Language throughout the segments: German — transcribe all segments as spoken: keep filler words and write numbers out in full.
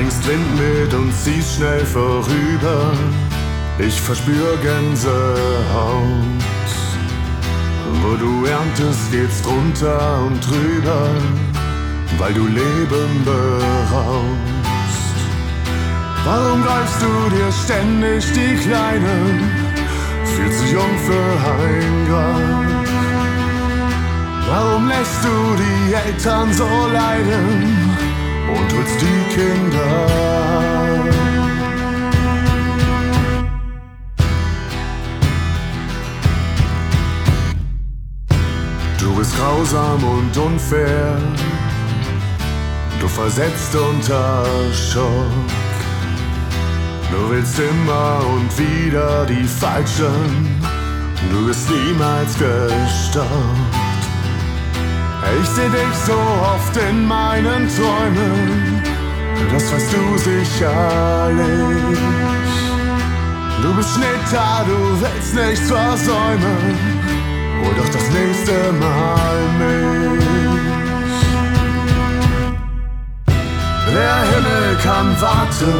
bringst Wind mit und ziehst schnell vorüber. Ich verspür Gänsehaut. Wo du erntest, geht's drunter und drüber, weil du Leben beraubst. Warum greifst du dir ständig die Kleinen? Fühlt sich um für ein Grab. Warum lässt du die Eltern so leiden und holst die Kinder? Du bist grausam und unfair, du versetzt unter Schock. Du willst immer und wieder die Falschen, du bist niemals gestoppt. Ich seh dich so oft in meinen Träumen, das weißt du sicherlich. Du bist Schnitter, du willst nichts versäumen, hol doch das nächste Mal mich. Der Himmel kann warten,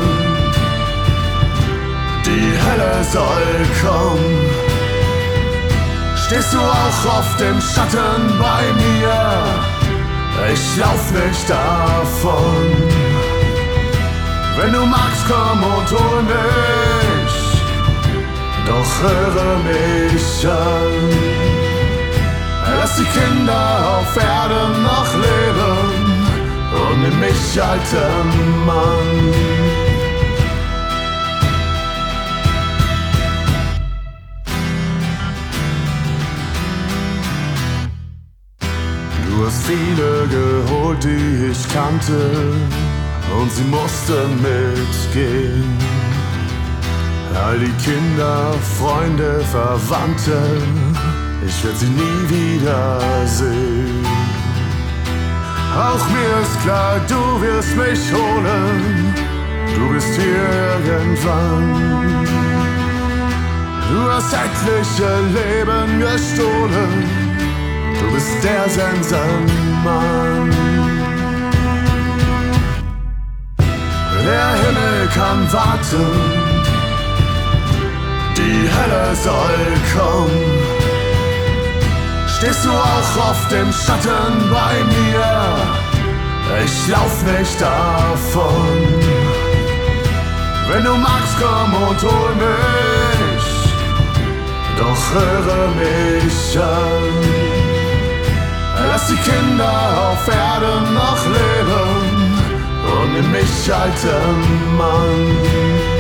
die Hölle soll kommen. Stehst du auch oft im Schatten bei mir? Ich lauf nicht davon. Wenn du magst, komm und hol mich, doch höre mich an. Lass die Kinder auf Erden noch leben und nimm mich, alten Mann. Du hast viele geholt, die ich kannte, und sie mussten mitgehen. All die Kinder, Freunde, Verwandte, ich werd sie nie wiedersehen. Auch mir ist klar, du wirst mich holen, du bist hier irgendwann. Du hast etliche Leben gestohlen, du bist der Sensenmann. Der Himmel kann warten, die Hölle soll kommen. Stehst du auch oft im Schatten bei mir? Ich lauf nicht davon. Wenn du magst, komm und hol mich, doch höre mich an. Lass die Kinder auf Erden noch leben und nimm mich, alten Mann.